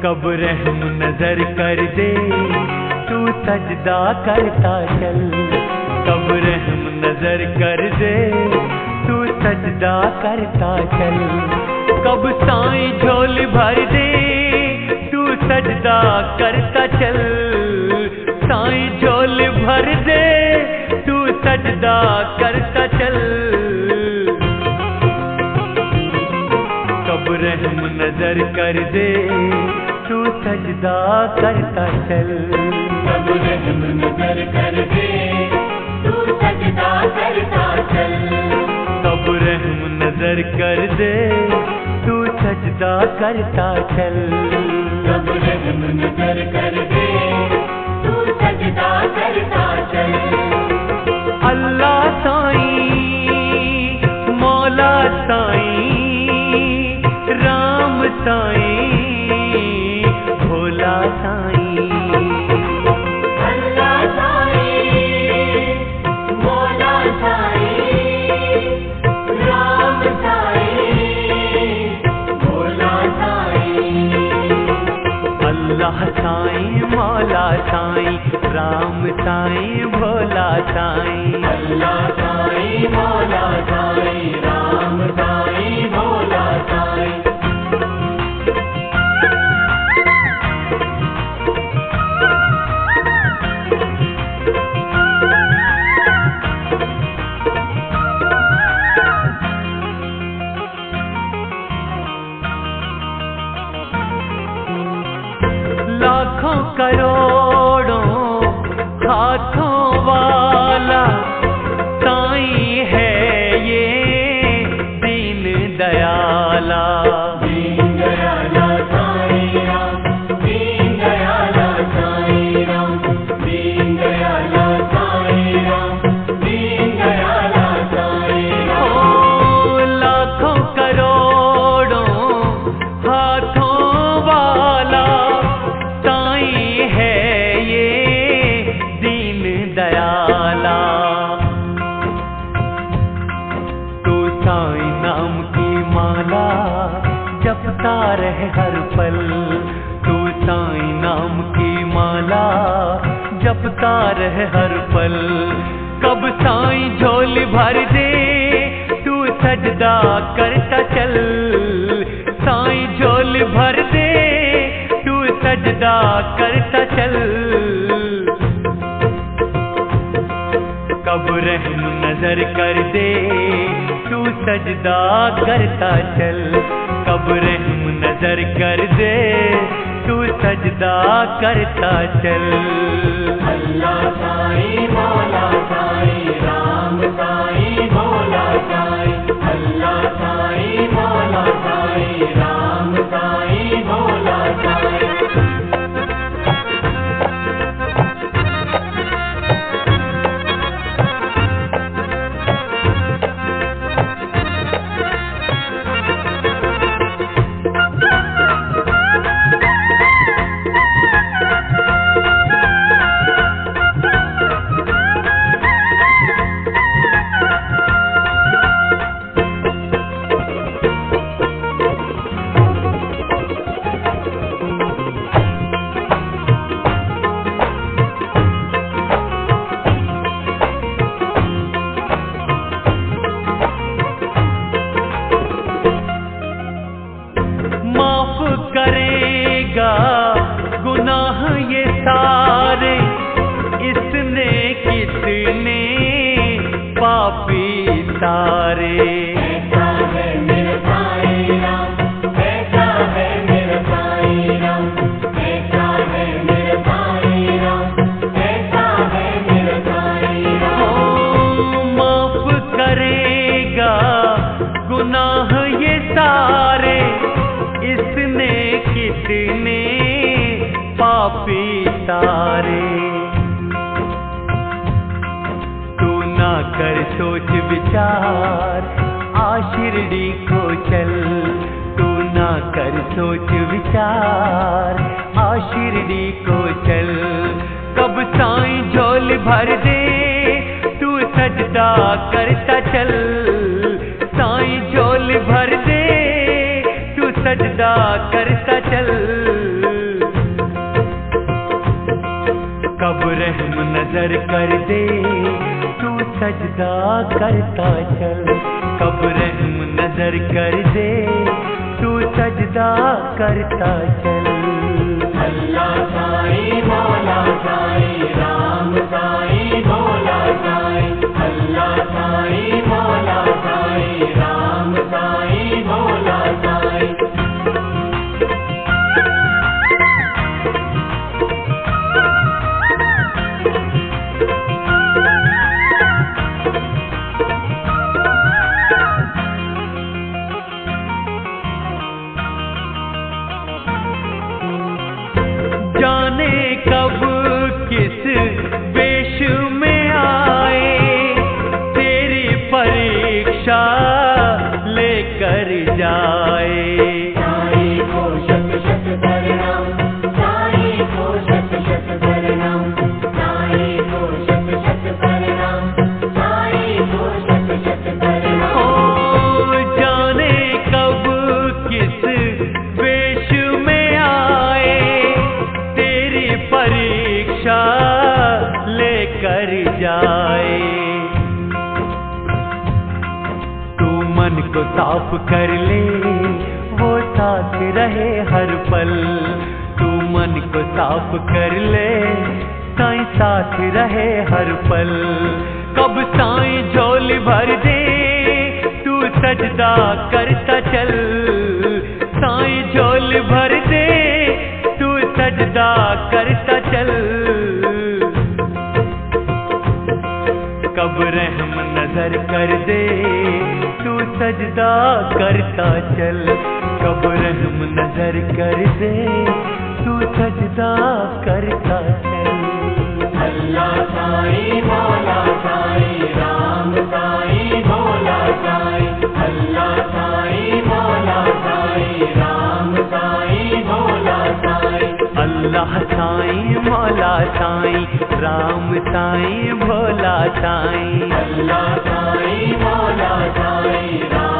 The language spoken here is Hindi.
कब रहम नजर कर दे तू सजदा करता चल, कब रहम नजर कर दे तू सजदा करता चल, कब साईं झोली भर दे तू सजदा करता चल, साईं झोली भर दे तू सजदा करता चल, कब रहम नजर कर दे तू सजदा करता चल, कब रहम नजर कर दे तू सजदा करता चल, कब रहम नजर कर दे तू सजदा करता चल, कब रहम नजर कर दे तू सजदा करता चल। अल्लाह साईं मौला साईं राम साईं भोला साईं, अल्लाह साईं मौला साईं राम साईं भोला साईं, अल्लाह साईं मौला साईं राम साईं भोला साईं, अल्लाह साईं मौला साईं राम साईं भोला साईं। लाखों करोड़ों हाथों वाला साईं है ये दीन दयाला, दीन दयाला साईं राम, दीन दयाला साईं राम, दीन दयाला साईं राम, दीन दयाला साईं राम। ओ लाखों करोड़ों हाथों वाला साईं है ये दीन दयाला, तू साईं नाम की माला जपता रहे हर पल, तू साईं नाम की माला जपता रहे हर पल, कब साईं झोली भर दे तू सजदा करता चल, साईं झोली भर दे तू सजदा करता चल, कब रहम नजर कर दे तू सजदा करता चल, कब रहम नजर कर दे तू सजदा करता चल। अल्लाह साईं मौला साईं राम साईं भोला साईं, अल्लाह साईं मौला साईं राम साईं भोला साईं। गुनाह ये सारे इसने कितने पापी तारे, ऐसा है मेरा साईं राम, ऐसा है मेरा साईं राम, ऐसा है मेरा साईं राम, ऐसा है मेरा साईं राम। माफ करेगा गुनाह ये सारे इसने कितने पापी तारे, तू ना कर सोच विचार आशिरडी को चल, तू ना कर सोच विचार आशिरडी को चल, कब साईं झोली भर दे तू सजदा करता चल, साईं झोली भर दे तू सजदा करता चल, नजर कर दे तू सजदा करता चल। कब रहम नजर कर दे तू सजदा करता चल। अल्लाह साईं मौला साईं राम साईं भोला साईं। अल्लाह साईं मौला साईं राम साईं भोला साईं। जाने कब किस वेश में आए तेरी परीक्षा लेकर जाए। साईं को शत शत प्रणाम, साईं को शत शत प्रणाम, साईं को शत शत प्रणाम, साईं को शत शत प्रणाम। ओ जाने कब किस वेश में आए तेरी परीक्षा लेकर जाए। तू मन को साफ कर ले वो साथ रहे हर पल। तू मन को साफ कर ले साईं साथ रहे हर पल। कब साईं झोली भर दे तू सजदा करता चल। साईं झोली भर दे तू सजदा करता चल। कब रहम नजर कर दे तू सजदा करता चल। कब रहम नजर कर दे तू सजदा करता चल। अल्लाह साईं मौला साईं राम साईं भोला साईं। अल्लाह साईं मौला साईं राम साईं भोला साईं। अल्लाह साईं मौला साईं राम साईं भोला साईं। अल्लाह साईं मौला साईं राम